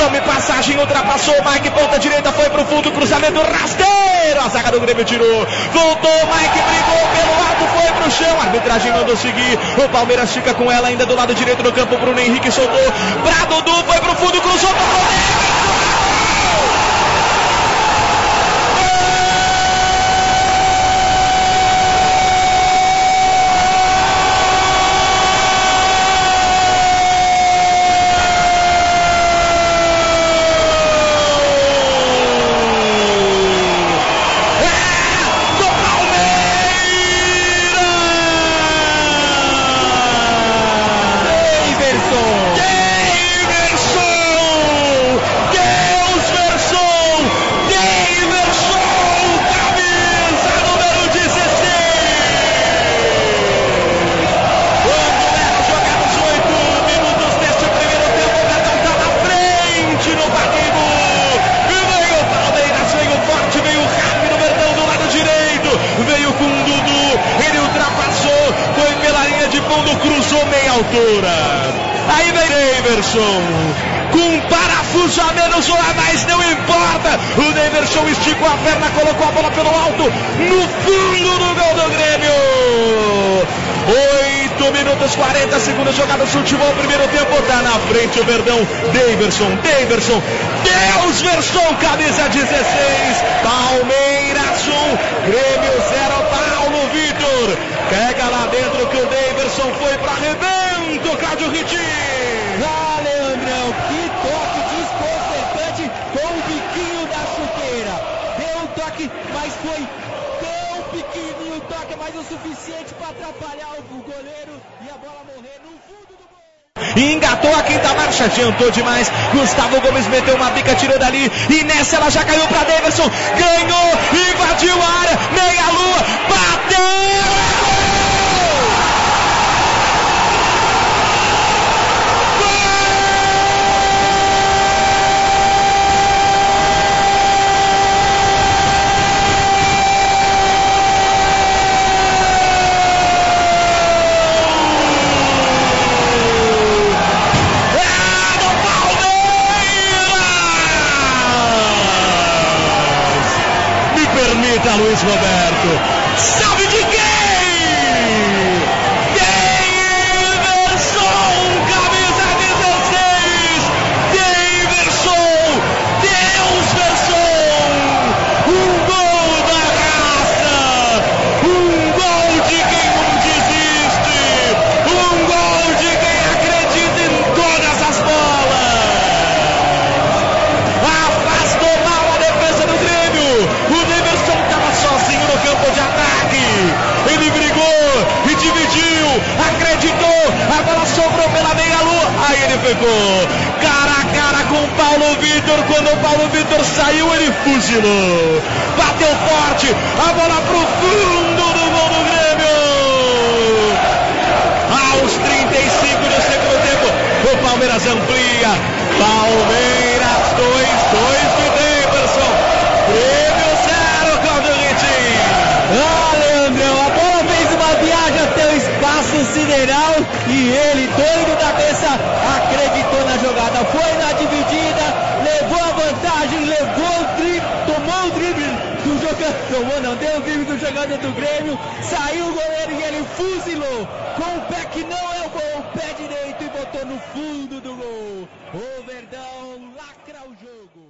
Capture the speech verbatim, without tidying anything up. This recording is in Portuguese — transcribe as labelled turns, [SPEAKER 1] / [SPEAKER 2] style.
[SPEAKER 1] Guilherme, passagem, ultrapassou o Mike, ponta direita, foi pro fundo, cruzamento rasteiro, a zaga do Grêmio tirou, voltou, Mike brigou pelo alto, foi pro chão, a arbitragem mandou seguir, o Palmeiras fica com ela ainda do lado direito do campo, Bruno Henrique soltou, pra Dudu, foi pro fundo, cruzou pro goleiro. Cruzou meia altura, aí vem Daverson, com um parafuso a menos ou a mais, não importa, o Daverson esticou a perna, colocou a bola pelo alto, no fundo do gol do Grêmio. Oito minutos, quarenta segundos jogados no futebol, primeiro tempo, tá na frente o Verdão, Daverson, Daverson, Deus Verson, camisa dezesseis, Palmeiras um, Grêmio zero, Paulo Vitor, pega lá dentro que o Daverson foi para arrebento, Cláudio Ritti.
[SPEAKER 2] Ah, Leandrão, que toque desconcertante com o biquinho da chuteira. Deu um toque, mas foi tão pequenininho o toque, mas o suficiente para atrapalhar o goleiro e a bola morrer no fundo do gol.
[SPEAKER 1] Engatou a quinta marcha, adiantou demais. Gustavo Gomes meteu uma bica, tirou dali. E nessa ela já caiu para Daverson. Ganhou, invadiu a área. Meia lua, bateu! Permita, Luiz Roberto. Salve de quem? Daverson, camisa dezesseis. Daverson, Deus Verson. Um gol da raça. Um gol de quem não desiste. Um gol de quem acredita em todas as bolas. Afastou mal a defesa do Grêmio. O Daverson estava sozinho no campo de ataque. Ele brigou e dividiu, acreditou, a bola sobrou pela meia-lua. Aí ele pegou cara a cara com o Paulo Vitor. Quando o Paulo Vitor saiu, ele fuzilou. Bateu forte, a bola pro fundo do gol do Grêmio. Aos trinta e cinco do segundo tempo, o Palmeiras amplia. Palmeiras dois, dois de Daverson. Grêmio zero, Cláudio Ritti.
[SPEAKER 2] Ah, Leandrão, a bola fez uma viagem até o espaço sideral e ele, doido da cabeça, acreditou na jogada. Foi na dividida, levou a vantagem, levou o drible, tomou o drible do jogador, tomou não, deu o drible do jogador do Grêmio, saiu o goleiro e ele fuzilou com o pé que não é o gol, o pé direito, e botou no fundo do gol. O Verdão lacra o jogo.